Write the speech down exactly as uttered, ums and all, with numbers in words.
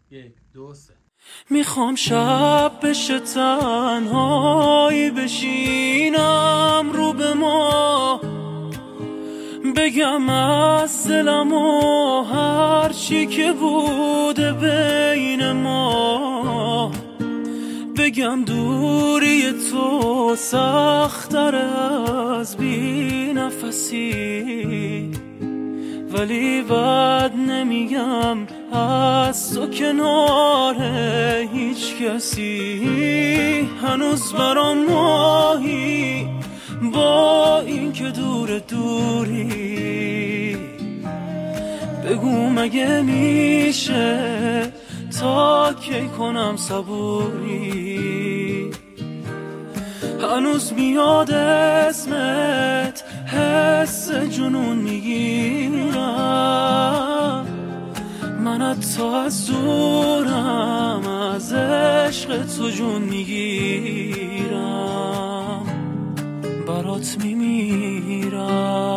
یک دو سه. میخوام شب بشه تنهایی بشینم رو به ما، بگم از دلم و هر چی که بوده بین ما، بگم دوری تو سخت‌تر از بی نفسی، ولی بعد نمیگم از تو کنار هیچ کسی. هنوز برام ماهی با این که دور دوری، بگو مگه میشه تا کی کنم صبوری. هنوز میاد اسمت، حس جنون میگیرم، من حتی از دورم از عشق تو جون میگیرم، برات میمیرم.